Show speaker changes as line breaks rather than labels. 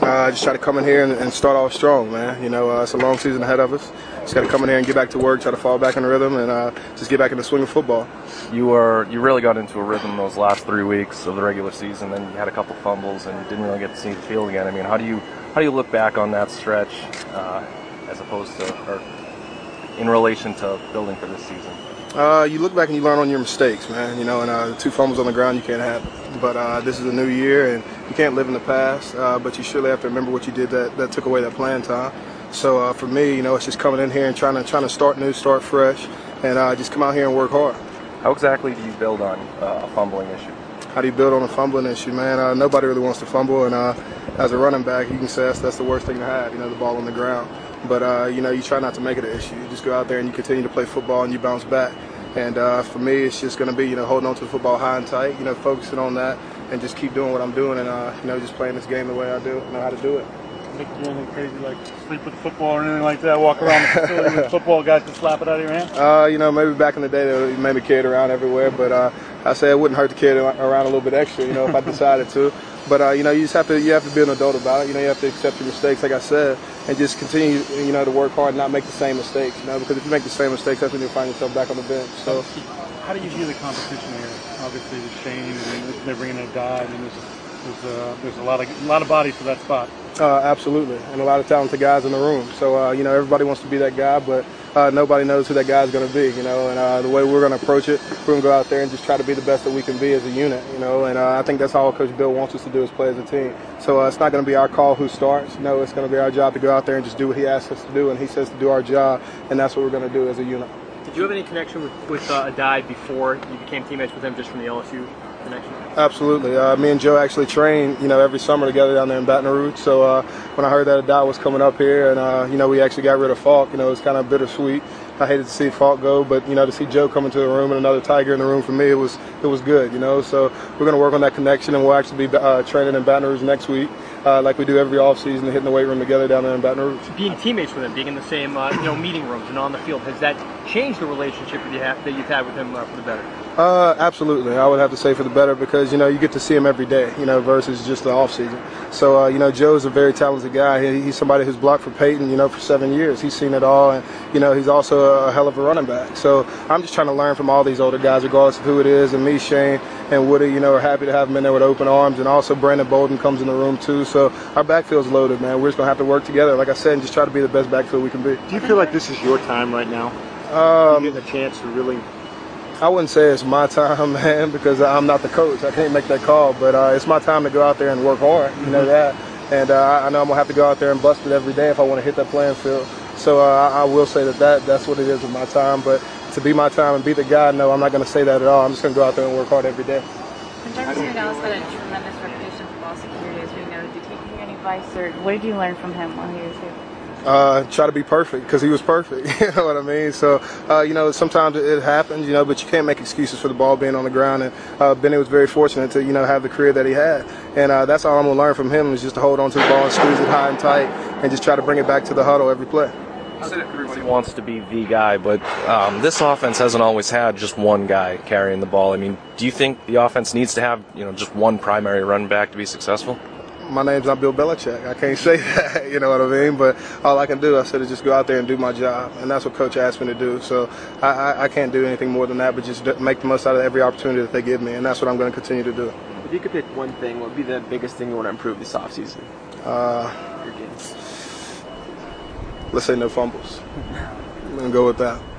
Just try to come in here and start off strong, man. You know, it's a long season ahead of us. Just got to come in here and get back to work, try to fall back in rhythm, and just get back in the swing of football.
You really got into a rhythm those last 3 weeks of the regular season. Then you had a couple fumbles and didn't really get to see the field again. I mean, how do you look back on that stretch as opposed to, or in relation to building for this season?
You look back and you learn on your mistakes, man. You know, and the 2 fumbles on the ground you can't have. But this is a new year, and you can't live in the past. But you surely have to remember what you did that took away that playing time. So for me, you know, it's just coming in here and trying to start new, start fresh, and just come out here and work hard.
How exactly do you build on a fumbling issue?
How do you build on a fumbling issue, man? Nobody really wants to fumble, and as a running back, you can say that's the worst thing to have, you know, the ball on the ground. But, you know, you try not to make it an issue. You just go out there and you continue to play football and you bounce back. And for me, it's just going to be, you know, holding on to the football high and tight, you know, focusing on that and just keep doing what I'm doing and, you know, just playing this game the way I do, know how to do it.
Make you anything crazy like sleep with the football or anything like that? Walk around the facility with football, guys can slap it out of your hand?
You know, maybe back in the day they maybe carried around everywhere, but I say it wouldn't hurt to carry it around a little bit extra, you know, if I decided to. But you know, you have to be an adult about it. You know, you have to accept your mistakes, like I said, and just continue, you know, to work hard and not make the same mistakes. You know, because if you make the same mistakes, that's when you'll find yourself back on the bench. So,
how do you view the competition here? Obviously, with Shane, and they're bringing in a guy, and there's a lot of bodies for that spot.
Absolutely, and a lot of talented guys in the room. So you know, everybody wants to be that guy, but nobody knows who that guy is going to be. You know, and the way we're going to approach it, we're going to go out there and just try to be the best that we can be as a unit. You know, and I think that's all Coach Bill wants us to do is play as a team. So it's not going to be our call who starts. No, it's going to be our job to go out there and just do what he asks us to do, and he says to do our job, and that's what we're going to do as a unit.
Did you have any connection with Adai before you became teammates with him, just from the LSU connection?
Absolutely. Me and Joe actually train, you know, every summer together down there in Baton Rouge. So when I heard that Adai was coming up here, and you know, we actually got rid of Falk, you know, it was kind of bittersweet. I hated to see Falk go, but you know, to see Joe come into the room and another Tiger in the room, for me, it was good, you know. So we're going to work on that connection, and we'll actually be training in Baton Rouge next week, like we do every offseason, hitting the weight room together down there in Baton Rouge.
Being teammates with him, being in the same you know, meeting rooms and on the field, has that changed the relationship that you've had with him for the better?
Absolutely. I would have to say for the better, because, you know, you get to see him every day, you know, versus just the off season. So, you know, Joe's a very talented guy. He's somebody who's blocked for Peyton, you know, for 7 years. He's seen it all, and, you know, he's also a hell of a running back. So I'm just trying to learn from all these older guys, regardless of who it is. And me, Shane, and Woody, you know, are happy to have him in there with open arms. And also Brandon Bolden comes in the room, too. So our backfield's loaded, man. We're just going to have to work together, like I said, and just try to be the best backfield we can be.
Do you feel like this is your time right now? You get a chance to really...
I wouldn't say it's my time, man, because I'm not the coach. I can't make that call. But it's my time to go out there and work hard, you know that. And I know I'm going to have to go out there and bust it every day if I want to hit that playing field. So I will say that's what it is with my time. But to be my time and be the guy, no, I'm not going to say that at all. I'm just going to go out there and work hard every day.
When Jefferson Dallas had a tremendous reputation for ball security, as we know, did you hear any advice, or what did you learn from him while he was here?
Try to be perfect, because he was perfect. You know what I mean? So, you know, sometimes it happens, you know, but you can't make excuses for the ball being on the ground. And Benny was very fortunate to, you know, have the career that he had. And that's all I'm going to learn from him, is just to hold on to the ball and squeeze it high and tight and just try to bring it back to the huddle every play.
Everybody wants to be the guy, but this offense hasn't always had just one guy carrying the ball. I mean, do you think the offense needs to have, you know, just one primary running back to be successful?
My name's not Bill Belichick. I can't say that, you know what I mean? But all I can do, I said, is just go out there and do my job. And that's what Coach asked me to do. So I can't do anything more than that, but just make the most out of every opportunity that they give me. And that's what I'm going to continue to do.
If you could pick one thing, what would be the biggest thing you want to improve this offseason?
Let's say no fumbles. I'm going to go with that.